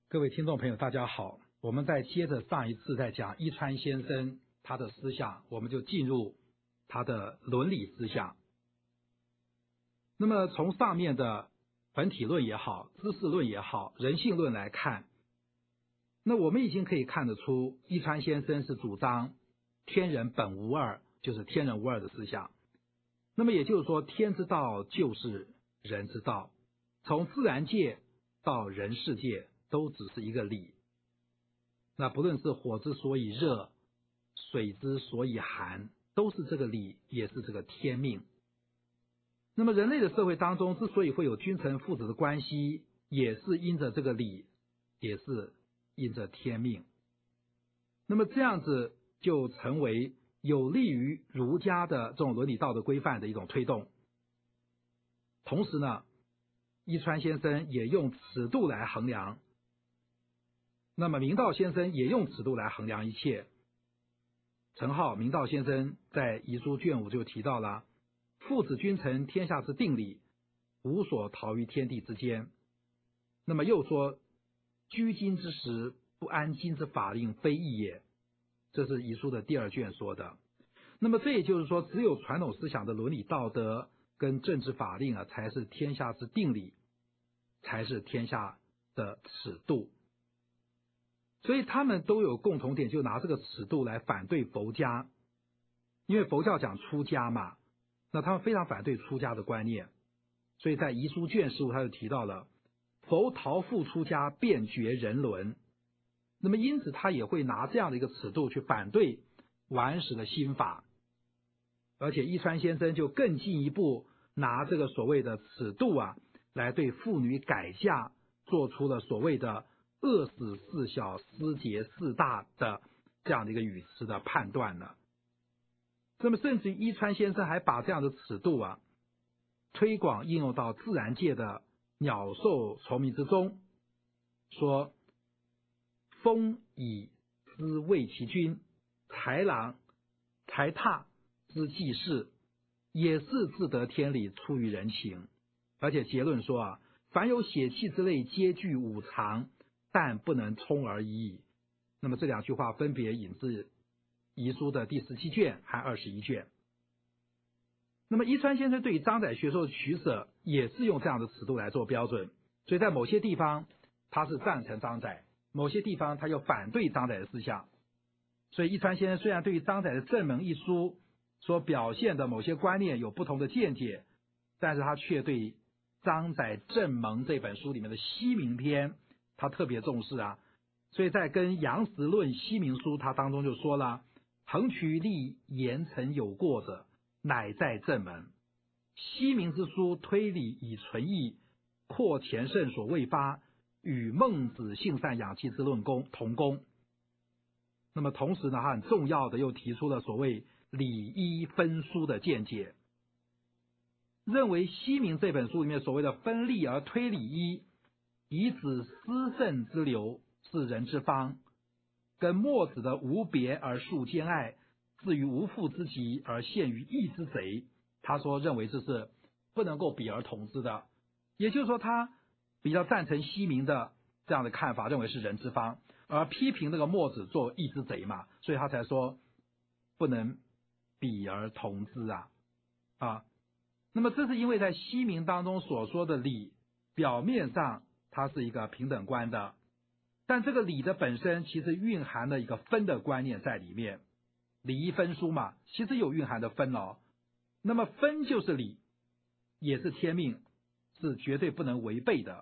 各位听众朋友大家好，我们再接着上一次在讲伊川先生他的思想，我们就进入他的伦理思想。那么从上面的本体论也好，知识论也好，人性论来看，那我们已经可以看得出伊川先生是主张天人本无二，就是天人无二的思想。那么也就是说，天之道就是人之道，从自然界到人世界都只是一个理。那不论是火之所以热，水之所以寒，都是这个理，也是这个天命。那么人类的社会当中之所以会有君臣父子的关系，也是因着这个理，也是因着天命。那么这样子就成为有利于儒家的这种伦理道德规范的一种推动。同时呢，伊川先生也用尺度来衡量，那么明道先生也用尺度来衡量一切。陈浩明道先生在遗书卷5就提到了父子君臣天下之定理，无所逃于天地之间。那么又说居今之时，不安今之法令，非义也。这是遗书的第2卷说的。那么这也就是说，只有传统思想的伦理道德跟政治法令才是天下之定理，才是天下的尺度。所以他们都有共同点，就拿这个尺度来反对佛家，因为佛教讲出家嘛，那他们非常反对出家的观念。所以在遗书卷15他就提到了佛逃复出家，便绝人伦。那么因此他也会拿这样的一个尺度去反对王安石的新法，而且伊川先生就更进一步拿这个所谓的尺度来对妇女改嫁做出了所谓的饿死四小，失节四大的这样的一个语词的判断了。那么甚至于伊川先生还把这样的尺度推广应用到自然界的鸟兽虫鸣之中，说风以之谓其君，豺狼豺獺之济世，也是自得天理，出于人情。而且结论说凡有血气之类，皆具五常，但不能充而已矣。那么这2句话分别引自遗书的第17卷和21卷。那么伊川先生对于张载学说的取舍也是用这样的尺度来做标准，所以在某些地方他是赞成张载，某些地方他又反对张载的思想。所以伊川先生虽然对于张载的正门一书所表现的某些观念有不同的见解，但是他却对张载正门这本书里面的西明篇他特别重视所以在跟杨时论西明书他当中就说了，横渠立言曾有过者，乃在正门。西明之书推理以纯义，扩前圣所未发，与孟子性善养气之论同工。那么同时呢，他很重要的又提出了所谓理一分殊的见解，认为西明这本书里面所谓的分立而推理一，以指私圣之流是人之方，跟墨子的无别而述兼爱，至于无父之极而陷于义之贼，他说认为这是不能够比而同之的。也就是说他比较赞成西明的这样的看法，认为是人之方，而批评那个墨子做义之贼嘛，所以他才说不能比而同之那么这是因为在西明当中所说的理，表面上它是一个平等观的，但这个理的本身其实蕴含了一个分的观念在里面，理一分殊嘛，其实有蕴含的分那么分就是理，也是天命，是绝对不能违背的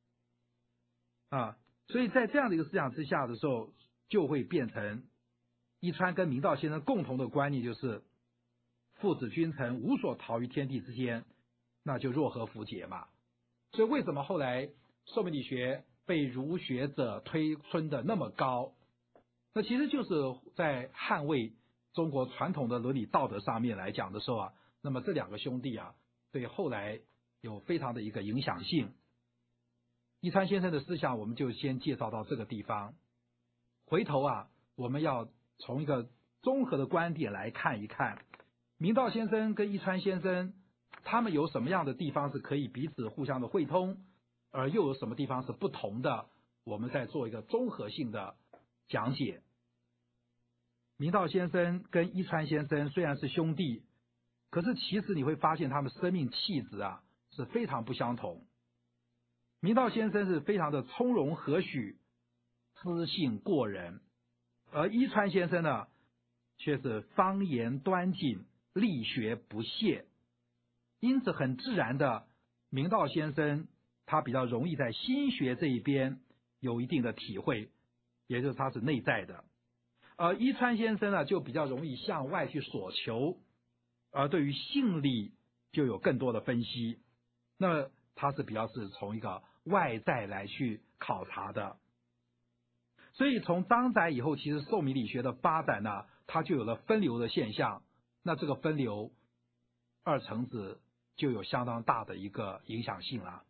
所以在这样的一个思想之下的时候，就会变成伊川跟明道先生共同的观念，就是父子君臣无所逃于天地之间，那就若合符节嘛。所以为什么后来寿命理学被儒学者推崇的那么高，那其实就是在捍卫中国传统的伦理道德上面来讲的时候那么这2个兄弟对后来有非常的一个影响性。伊川先生的思想我们就先介绍到这个地方，回头我们要从一个综合的观点来看一看明道先生跟伊川先生他们有什么样的地方是可以彼此互相的汇通，而又有什么地方是不同的， 我们再做一个综合性的讲解。明道先生跟伊川先生虽然是兄弟，可是其实你会发现他们生命气质是非常不相同。明道先生是非常的从容和煦，知性过人，而伊川先生呢，却是方言端谨，力学不懈。因此很自然的，明道先生他比较容易在心学这一边有一定的体会，也就是他是内在的。而伊川先生呢，就比较容易向外去索求，而对于性理就有更多的分析。那么他是比较是从一个外在来去考察的。所以从张载以后，其实宋明理学的发展呢，它就有了分流的现象。那这个分流，二程子就有相当大的一个影响性了。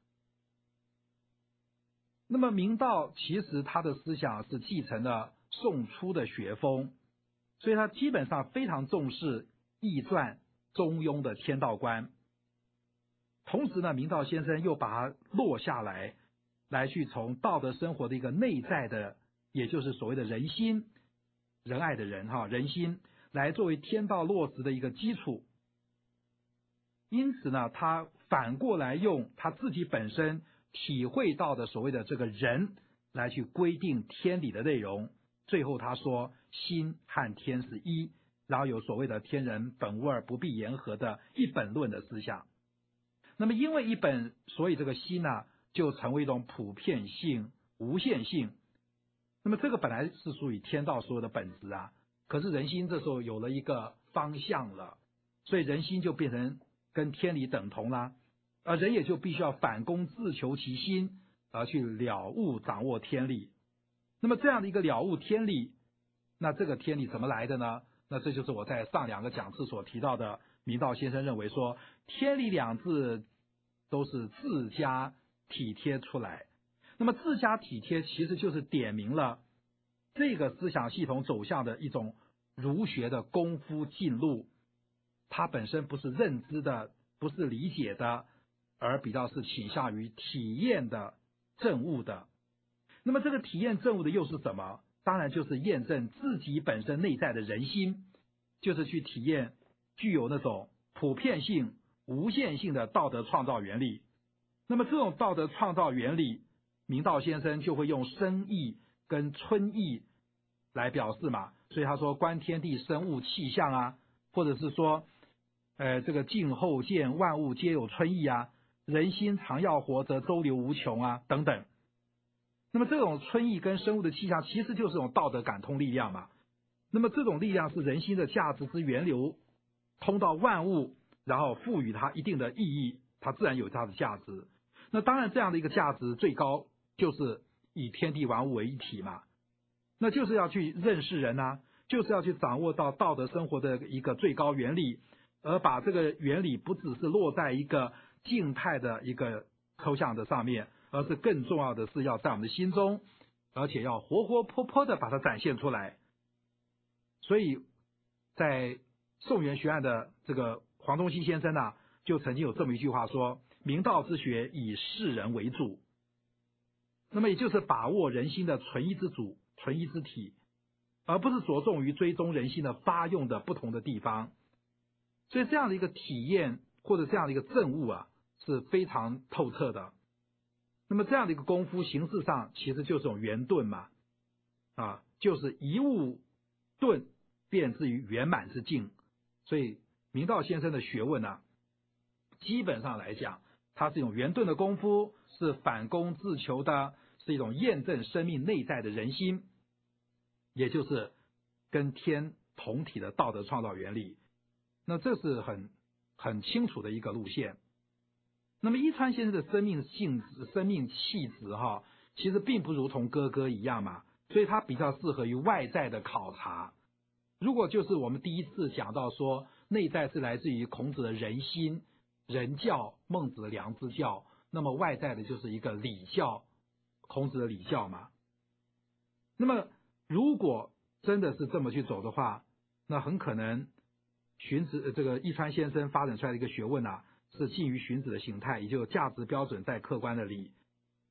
那么明道其实他的思想是继承了宋初的学风，所以他基本上非常重视易传、中庸的天道观。同时呢，明道先生又把它落下来，来去从道德生活的一个内在的，也就是所谓的人心、仁爱的人人心，来作为天道落实的一个基础。因此呢，他反过来用他自己本身体会到的所谓的这个人来去规定天理的内容。最后他说心和天是一，然后有所谓的天人本无二，不必言和的一本论的思想。那么因为一本，所以这个心呢就成为一种普遍性、无限性。那么这个本来是属于天道所有的本质可是人心这时候有了一个方向了，所以人心就变成跟天理等同啦，而人也就必须要反躬自求其心，而去了悟掌握天理。那么这样的一个了悟天理，那这个天理怎么来的呢？那这就是我在上两个讲次所提到的，明道先生认为说，天理两字都是自家体贴出来。那么自家体贴其实就是点明了这个思想系统走向的一种儒学的功夫进路，它本身不是认知的，不是理解的，而比较是倾向于体验的、证悟的。那么这个体验证悟的又是什么？当然就是验证自己本身内在的人心，就是去体验具有那种普遍性、无限性的道德创造原理。那么这种道德创造原理，明道先生就会用生意跟春意来表示嘛。所以他说观天地生物气象或者是说这个静后见万物皆有春意人心常要活则周流无穷等等。那么这种春意跟生物的气象其实就是一种道德感通力量嘛。那么这种力量是人心的价值之源流，通到万物，然后赋予它一定的意义，它自然有它的价值。那当然这样的一个价值最高就是以天地万物为一体嘛，那就是要去认识人就是要去掌握到道德生活的一个最高原理，而把这个原理不只是落在一个静态的一个抽象的上面，而是更重要的是要在我们的心中，而且要活活泼泼的把它展现出来。所以在宋元学案的这个黄东兴先生就曾经有这么一句话说，明道之学以世人为主。那么也就是把握人心的纯一之主、纯一之体，而不是着重于追踪人心的发用的不同的地方。所以这样的一个体验或者这样的一个证悟是非常透彻的。那么这样的一个功夫形式上其实就是种圆顿嘛，就是一物顿便至于圆满之境。所以明道先生的学问基本上来讲，它是一种圆顿的功夫，是反躬自求的，是一种验证生命内在的人心，也就是跟天同体的道德创造原理。那这是很清楚的一个路线。那么伊川先生的生命性质、生命气质其实并不如同哥哥一样嘛，所以他比较适合于外在的考察。如果就是我们第一次讲到说内在是来自于孔子的人心、人教、孟子的良知教，那么外在的就是一个礼教，孔子的礼教嘛。那么如果真的是这么去走的话，那很可能荀子这个伊川先生发展出来的一个学问是近于荀子的形态，也就是价值标准在客观的理。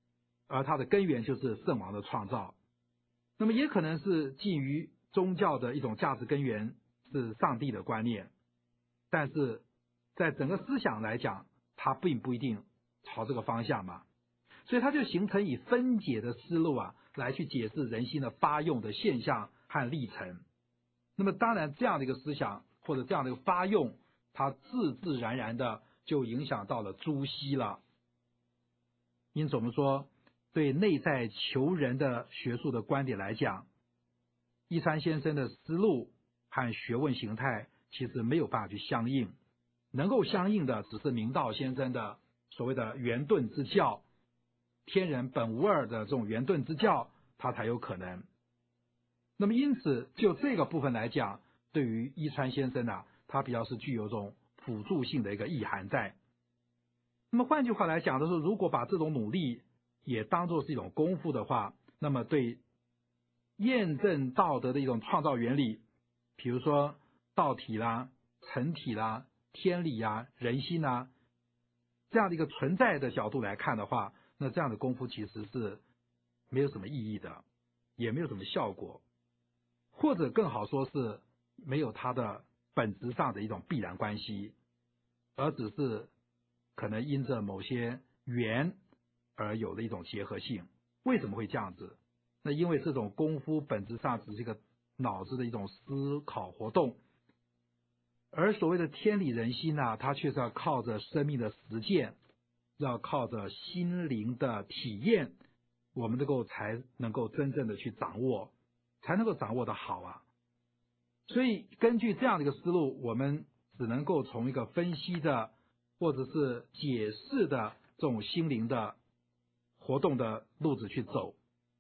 而它的根源就是圣王的创造。那么也可能是基于宗教的一种价值根源是上帝的观念，但是在整个思想来讲，它并不一定朝这个方向嘛，所以它就形成以分解的思路来去解释人心的发用的现象和历程。那么当然这样的一个思想或者这样的一个发用，它自自然然的就影响到了朱熹了。因此我们说，对内在求人的学术的观点来讲，一川先生的思路和学问形态其实没有办法去相应，能够相应的只是明道先生的所谓的圆顿之教，天人本无二的这种圆顿之教，它才有可能。那么因此就这个部分来讲，对于一川先生他比较是具有一种辅助性的一个意涵在。那么换句话来讲的是，如果把这种努力也当作是一种功夫的话，那么对验证道德的一种创造原理，比如说道体啦、成体啦、天理人心这样的一个存在的角度来看的话，那这样的功夫其实是没有什么意义的，也没有什么效果，或者更好说是没有它的本质上的一种必然关系，而只是可能因着某些缘而有的一种结合性。为什么会这样子？那因为这种功夫本质上只是一个脑子的一种思考活动，而所谓的天理人心它却是要靠着生命的实践，要靠着心灵的体验，我们才能够真正的去掌握，才能够掌握的好所以根据这样的一个思路，我们只能够从一个分析的或者是解释的这种心灵的活动的路子去走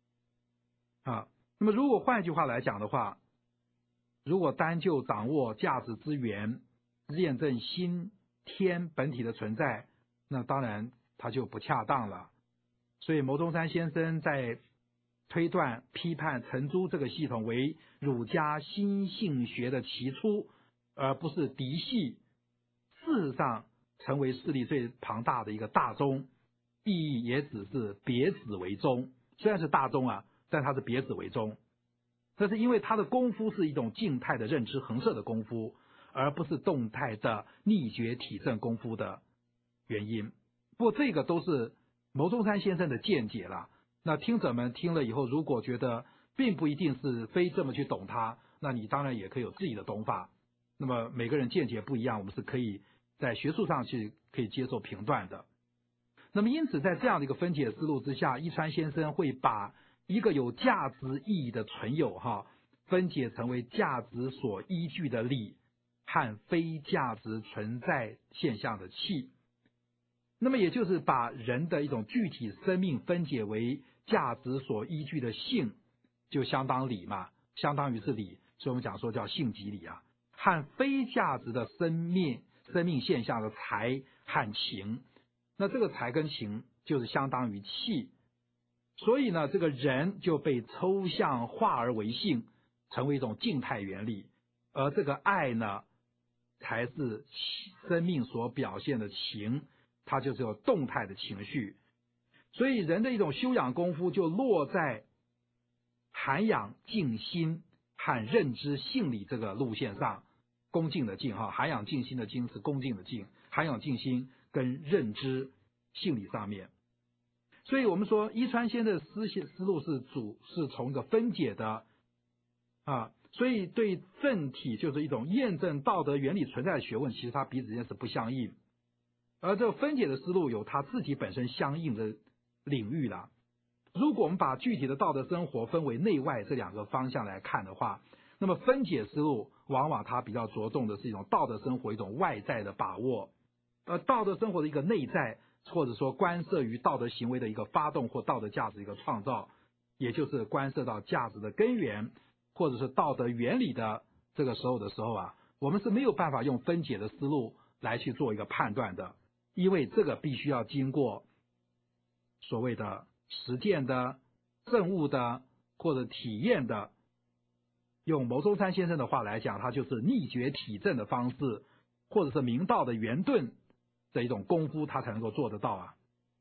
那么如果换一句话来讲的话，如果单就掌握价值之源，验证心天本体的存在，那当然它就不恰当了。所以牟宗三先生在推断批判程朱这个系统为儒家心性学的起初，而不是嫡系，事实上成为势力最庞大的一个大宗，意义也只是别子为宗，虽然是大宗但它是别子为宗。这是因为他的功夫是一种静态的认知横射的功夫，而不是动态的逆觉体证功夫的原因。不过这个都是牟宗三先生的见解啦。那听者们听了以后，如果觉得并不一定是非这么去懂它，那你当然也可以有自己的懂法。那么每个人见解不一样，我们是可以在学术上去可以接受评断的。那么因此在这样的一个分解思路之下，一川先生会把一个有价值意义的存有分解成为价值所依据的理和非价值存在现象的气。那么也就是把人的一种具体生命分解为价值所依据的性，就相当理嘛，相当于是理，所以我们讲说叫性即理和非价值的生命现象的才和情，那这个才跟情就是相当于气。所以呢，这个人就被抽象化而为性，成为一种静态原理，而这个爱呢，才是生命所表现的情，它就是有动态的情绪。所以人的一种修养功夫就落在涵养静心和认知性理这个路线上。恭敬的敬涵养静心的敬是恭敬的敬，涵养静心跟认知性理上面。所以我们说一川先的思路是从一个分解的所以对正体就是一种验证道德原理存在的学问，其实它彼此间是不相应，而这个分解的思路有它自己本身相应的领域啦。如果我们把具体的道德生活分为内外这两个方向来看的话，那么分解思路往往它比较着重的是一种道德生活一种外在的把握，而道德生活的一个内在，或者说关涉于道德行为的一个发动或道德价值的一个创造，也就是关涉到价值的根源或者是道德原理的这个时候我们是没有办法用分解的思路来去做一个判断的，因为这个必须要经过所谓的实践的证悟的或者体验的。用牟宗三先生的话来讲，它就是逆觉体证的方式，或者是明道的圆顿的一种功夫，他才能够做得到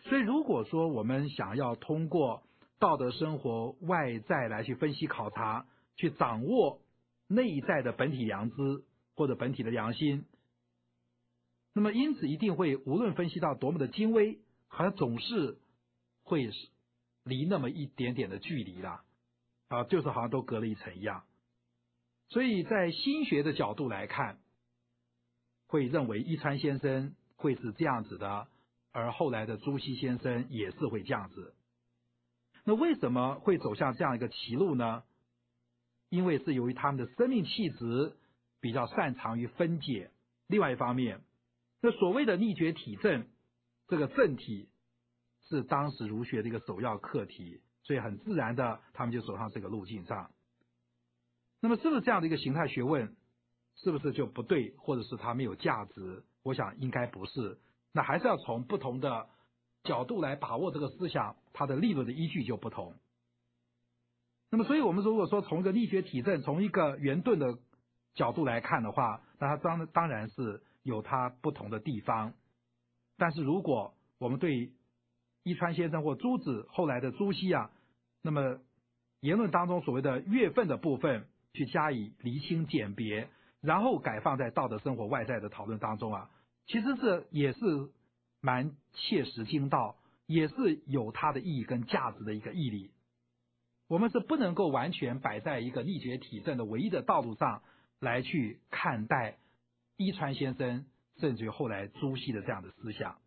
所以如果说我们想要通过道德生活外在来去分析考察，去掌握内在的本体良知或者本体的良心，那么因此一定会无论分析到多么的精微，好像总是会离那么一点点的距离啦，就是好像都隔了一层一样。所以在心学的角度来看，会认为一川先生会是这样子的，而后来的朱熹先生也是会这样子。那为什么会走向这样一个歧路呢？因为是由于他们的生命气质比较擅长于分解。另外一方面，那所谓的逆觉体证，这个正体是当时儒学的一个首要课题，所以很自然的他们就走上这个路径上。那么是不是这样的一个形态学问是不是就不对，或者是它没有价值？我想应该不是，那还是要从不同的角度来把握这个思想，它的立论的依据就不同。那么所以我们如果说从一个力学体证，从一个圆顿的角度来看的话，那它当然是有它不同的地方。但是如果我们对一川先生或朱子后来的朱熹那么言论当中所谓的月份的部分去加以厘清鉴别，然后改放在道德生活外在的讨论当中其实这也是蛮切实精到，也是有它的意义跟价值的一个义理。我们是不能够完全摆在一个力学体证的唯一的道路上来去看待一川先生甚至于后来朱熹的这样的思想。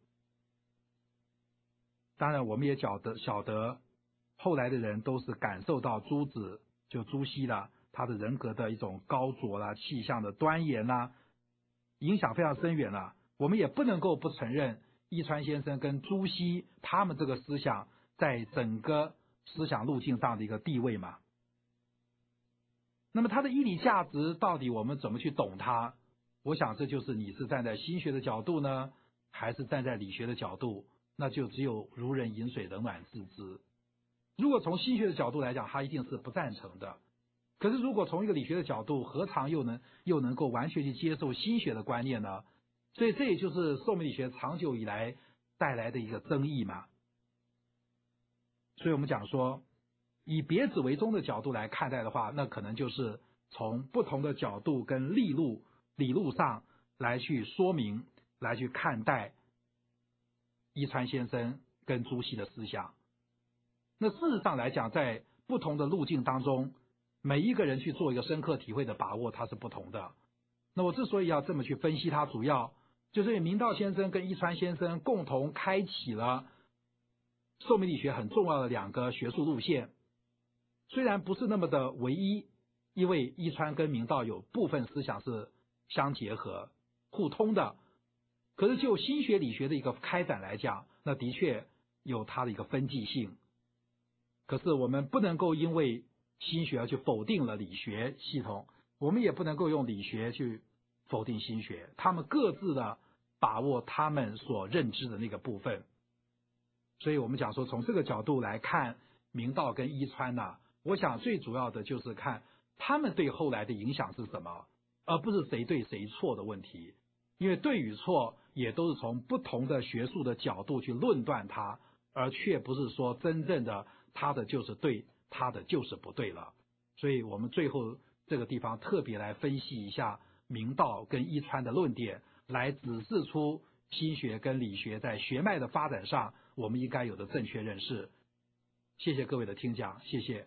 当然我们也晓得后来的人都是感受到朱子就朱熹他的人格的一种高卓气象的端严影响非常深远我们也不能够不承认一川先生跟朱熹他们这个思想在整个思想路径上的一个地位嘛。那么它的义理价值到底我们怎么去懂它？我想这就是你是站在心学的角度呢，还是站在理学的角度，那就只有如人饮水，冷暖自知。如果从心学的角度来讲，他一定是不赞成的。可是如果从一个理学的角度，何尝又能够完全去接受心学的观念呢？所以这也就是宋明理学长久以来带来的一个争议嘛。所以我们讲说，以别子为宗的角度来看待的话，那可能就是从不同的角度跟理路上来去说明，来去看待一川先生跟朱熹的思想。那事实上来讲，在不同的路径当中，每一个人去做一个深刻体会的把握，它是不同的。那我之所以要这么去分析它，主要就是因为明道先生跟一川先生共同开启了宋明理学很重要的两个学术路线，虽然不是那么的唯一，因为一川跟明道有部分思想是相结合互通的，可是就心学理学的一个开展来讲，那的确有它的一个分际性。可是我们不能够因为心学而去否定了理学系统，我们也不能够用理学去否定心学，他们各自的把握他们所认知的那个部分。所以我们讲说从这个角度来看明道跟一川我想最主要的就是看他们对后来的影响是什么，而不是谁对谁错的问题。因为对与错也都是从不同的学术的角度去论断它，而却不是说真正的他的就是对，他的就是不对了。所以我们最后这个地方特别来分析一下明道跟一川的论点，来指示出心学跟理学在学脉的发展上我们应该有的正确认识。谢谢各位的听讲，谢谢。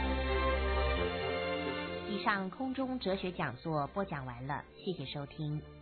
以上空中哲学讲座播讲完了，谢谢收听。